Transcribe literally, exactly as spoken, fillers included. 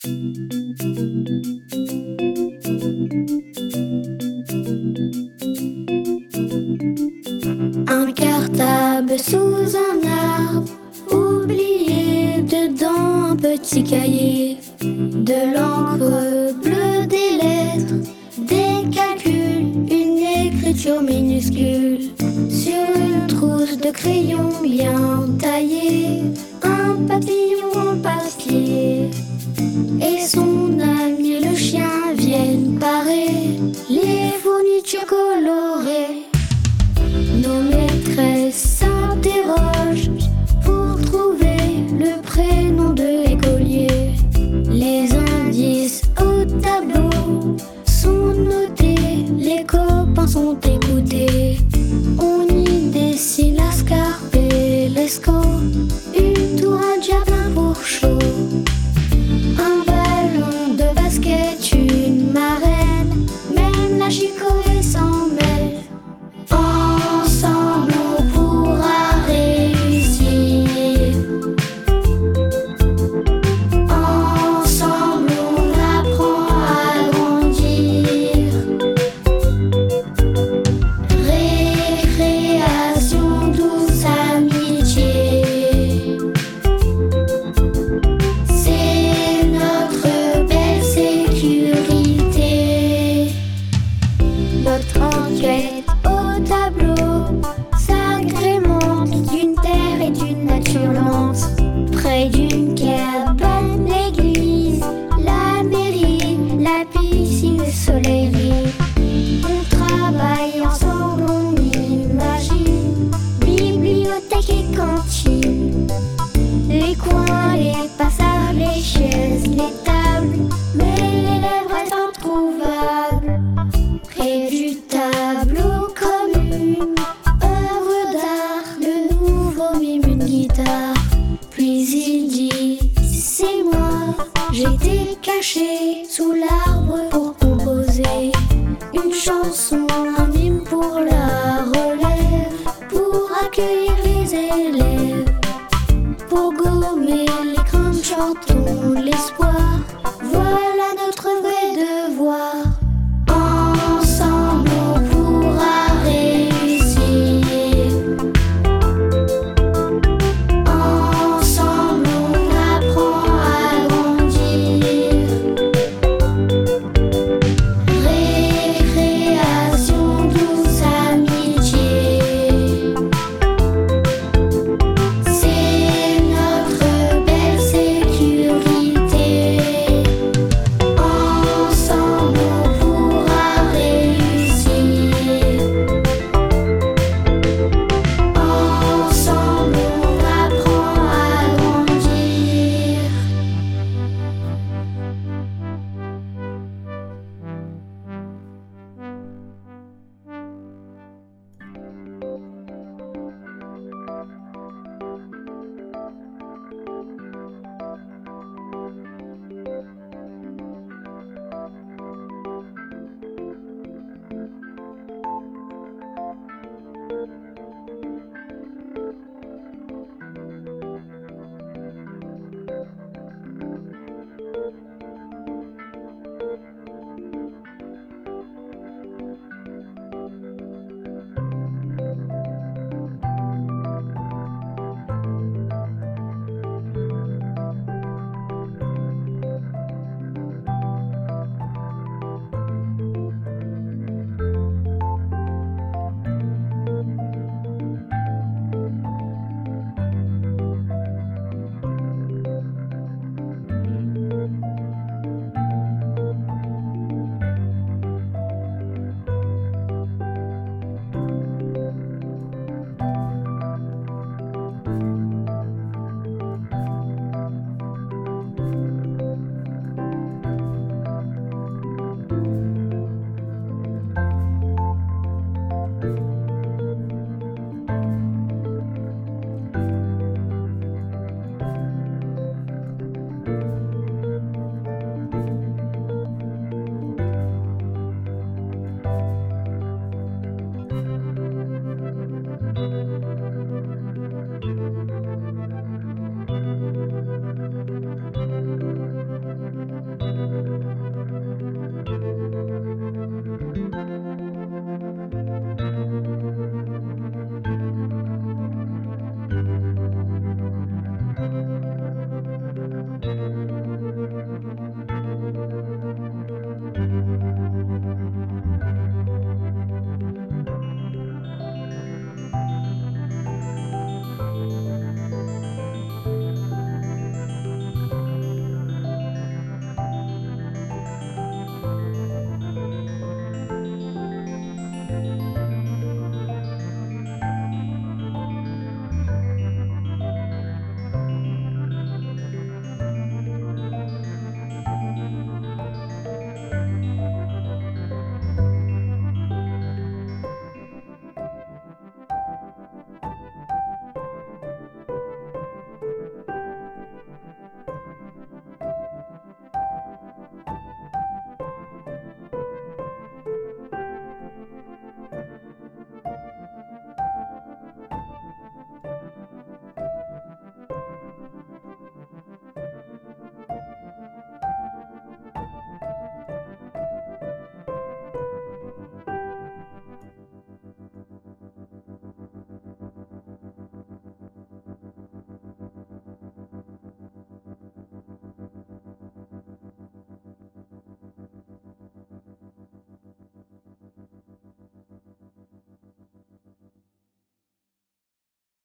Un cartable sous un arbre, oublié dedans un petit cahier, de l'encre bleue, des lettres, des calculs, une écriture minuscule. Sur une trousse de crayon bien taillée, un papillon en papier. Et son ami le chien viennent parer les fournitures colorées. Nos maîtresses s'interrogent pour trouver le prénom de l'écolier. Les indices au tableau sont notés, les copains sont écoutés. On y dessine la scarpe et l'escaut, une tour, un diable pour chaud, un ballon de basket, une marraine, même la chicorée s'en mêle. Ensemble on pourra réussir, ensemble on apprend à grandir. Récréation, douce amitié, c'est notre belle sécurité. Notre enquête au tableau s'agrémente d'une terre et d'une nature lente. Près d'une cabane, l'église, la mairie, la piscine, le soleil rit. On travaille ensemble, on imagine bibliothèque et cantine, les coins, les passages, les chaises, les tables, mais l'élève reste introuvable. Près du tableau comme une œuvre d'art, le nouveau mime une guitare. Puis il dit, c'est moi, j'étais caché sous l'arbre pour composer une chanson, un hymne pour la